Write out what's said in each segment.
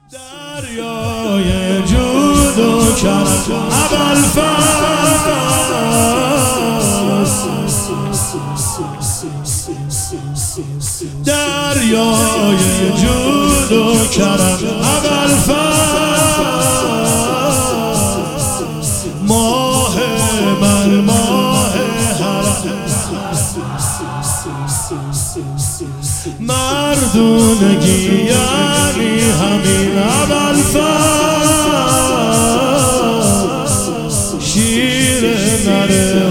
دریای جود و کرم ابوالفضل، دریای جود و کرم ابوالفضل، ماه من ماه حرم، مردونگی یعنی همین ابوالفضل، شیر نره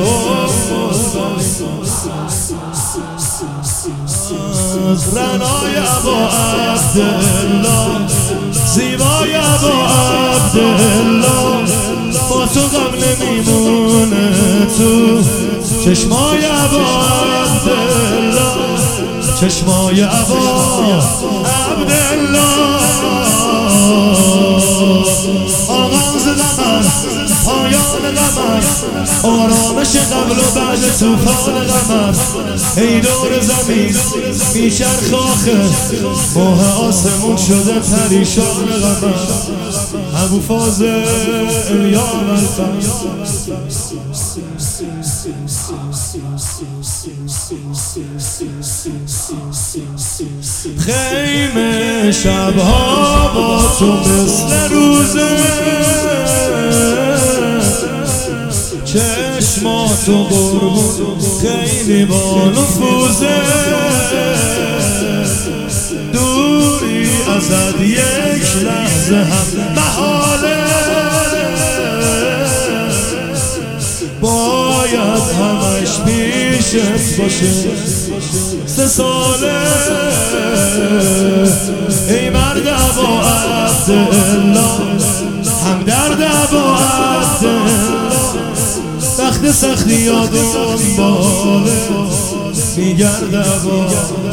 از رنای ابا عبدالله، زیبای ابا عبدالله، با تو غم نمیمونه تو چشمای ابا عبدالله، چشمای ابا عبدالله. آغاز قمر پایان قمر، آرامش قبل و بعد طوفان قمر، ای دور زمین میچرخ آخه، ماه آسمون شده پریشان قمر، ابوالفضل یا ابوالفضل. خیمه شبها با تو مثل روزه، چشماتو قربون خیلی با نفوذه، دوری ازت یک لحظه هم محاله، باید همش پیشت باشه 3 ساله، ای مرد ابا عبدالله، همدرد ابا عبدالله، وقت سختی یادم باله میگرد ابا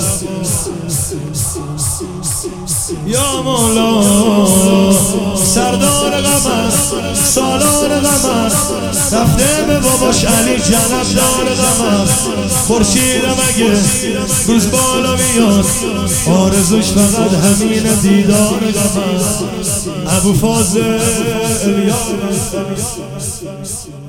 یا مولا. سردار قمر سالار قمر، رفته به باباش علی جنبدار قمر، خورشیدم اگه روز بالا میاد آرزوش فقط همین دیدار قمر، ابوالفضل یا ابوالفضل.